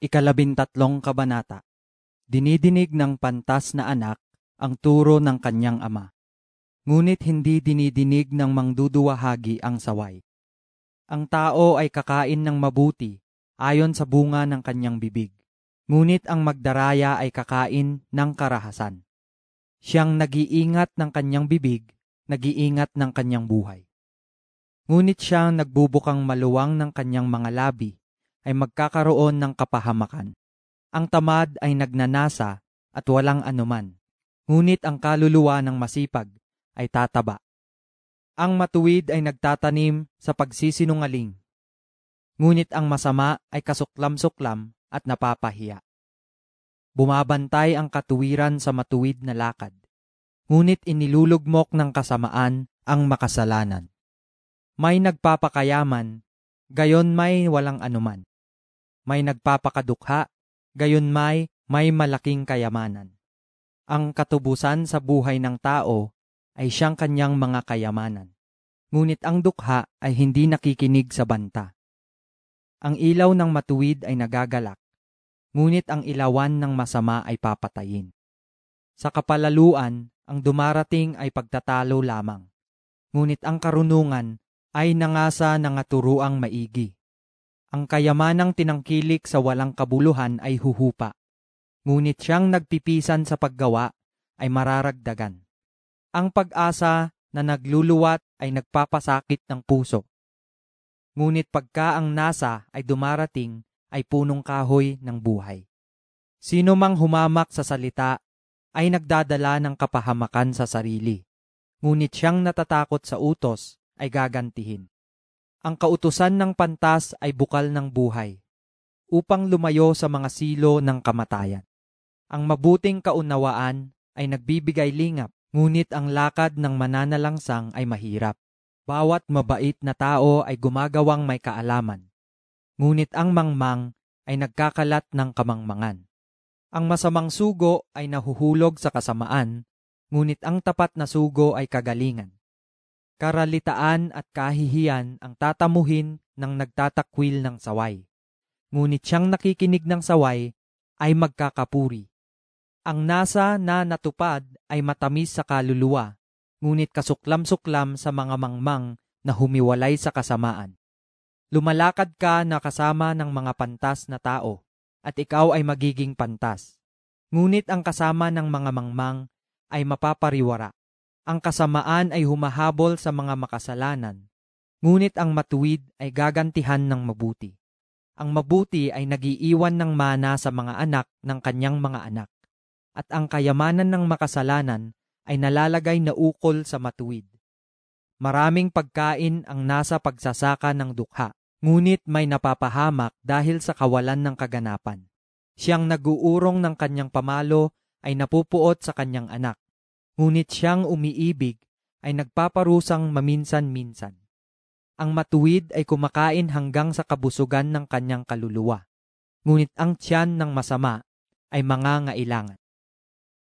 Ikalabintatlong kabanata. Dinidinig ng pantas na anak ang turo ng kanyang ama. Ngunit hindi dinidinig ng mangduduwahagi ang saway. Ang tao ay kakain ng mabuti ayon sa bunga ng kanyang bibig. Ngunit ang magdaraya ay kakain ng karahasan. Siyang nag-iingat ng kanyang bibig, nag-iingat ng kanyang buhay. Ngunit siyang nagbubukang maluwang ng kanyang mga labi ay magkakaroon ng kapahamakan. Ang tamad ay nagnanasa at walang anuman, ngunit ang kaluluwa ng masipag ay tataba. Ang matuwid ay nagtatanim sa pagsisinungaling, ngunit ang masama ay kasuklam-suklam at napapahiya. Bumabantay ang katuwiran sa matuwid na lakad, ngunit inilulugmok ng kasamaan ang makasalanan. May nagpapakayaman, gayon may walang anuman. May nagpapakadukha, gayon may malaking kayamanan. Ang katubusan sa buhay ng tao ay siyang kanyang mga kayamanan. Ngunit ang dukha ay hindi nakikinig sa banta. Ang ilaw ng matuwid ay nagagalak, ngunit ang ilawan ng masama ay papatayin. Sa kapalaluan, ang dumarating ay pagtatalo lamang, ngunit ang karunungan ay nangasa ng aturuang maigi. Ang kayamanang tinangkilik sa walang kabuluhan ay huhupa, ngunit siyang nagpipisan sa paggawa ay mararagdagan. Ang pag-asa na nagluluwat ay nagpapasakit ng puso, ngunit pagka ang nasa ay dumarating ay punong kahoy ng buhay. Sino mang humamak sa salita ay nagdadala ng kapahamakan sa sarili, ngunit siyang natatakot sa utos ay gagantihin. Ang kautusan ng pantas ay bukal ng buhay, upang lumayo sa mga silo ng kamatayan. Ang mabuting kaunawaan ay nagbibigay lingap, ngunit ang lakad ng mananalangsang ay mahirap. Bawat mabait na tao ay gumagawang may kaalaman, ngunit ang mangmang ay nagkakalat ng kamangmangan. Ang masamang sugo ay nahuhulog sa kasamaan, ngunit ang tapat na sugo ay kagalingan. Karalitaan at kahihiyan ang tatamuhin ng nagtatakwil ng saway, ngunit siyang nakikinig ng saway ay magkakapuri. Ang nasa na natupad ay matamis sa kaluluwa, ngunit kasuklam-suklam sa mga mangmang na humiwalay sa kasamaan. Lumalakad ka na kasama ng mga pantas na tao, at ikaw ay magiging pantas. Ngunit ang kasama ng mga mangmang ay mapapariwara. Ang kasamaan ay humahabol sa mga makasalanan, ngunit ang matuwid ay gagantihan ng mabuti. Ang mabuti ay nagiiwan ng mana sa mga anak ng kanyang mga anak, at ang kayamanan ng makasalanan ay nalalagay na ukol sa matuwid. Maraming pagkain ang nasa pagsasaka ng dukha, ngunit may napapahamak dahil sa kawalan ng kaganapan. Siyang naguurong ng kanyang pamalo ay napupuot sa kanyang anak, ngunit siyang umiibig ay nagpaparusang maminsan-minsan. Ang matuwid ay kumakain hanggang sa kabusugan ng kanyang kaluluwa, ngunit ang tiyan ng masama ay mangangailangan.